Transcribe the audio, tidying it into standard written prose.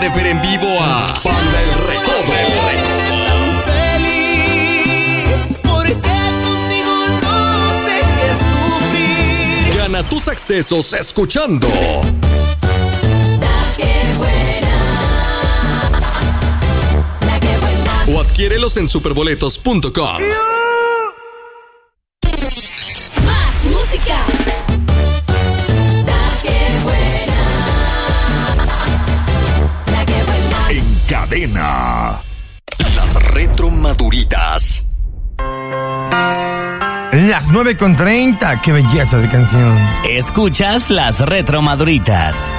de ver en vivo a Banda El Recodo. Tan feliz porque contigo no sé qué sufrir. Gana tus accesos escuchando o adquiérelos en superboletos.com. Más música. En cadena, las retromaduritas. Las 9:30, qué belleza de canción. Escuchas las retromaduritas.